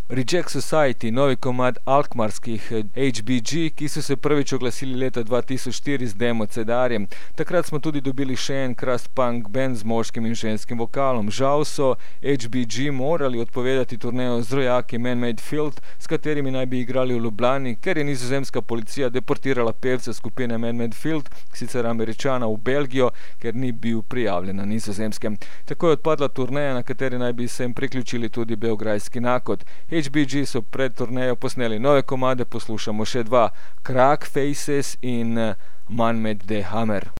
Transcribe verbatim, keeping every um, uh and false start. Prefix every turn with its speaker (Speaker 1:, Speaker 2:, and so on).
Speaker 1: Reject Society, novi komad alkmarskih H B G, ki so se prvič oglasili leta dva tisoč štiri z demo cedarjem. Takrat smo tudi dobili še en crust punk band z moškim in ženskim vokalom. Žal so H B G morali odpovedati turnejo z rojaki Man Made Filth, s katerimi naj bi igrali v Ljubljani, ker je nizozemska policija deportirala pevca skupine Man Made Filth, sicer Američana, v Belgijo, ker ni bil prijavljen na Nizozemskem. Tako je odpadla turneja, na kateri naj bi se jim priključili tudi beograjski Nakot. H B G so pred turnejo posneli nove komade, poslušamo še dva, Crack Faces in Man Made the Hammer.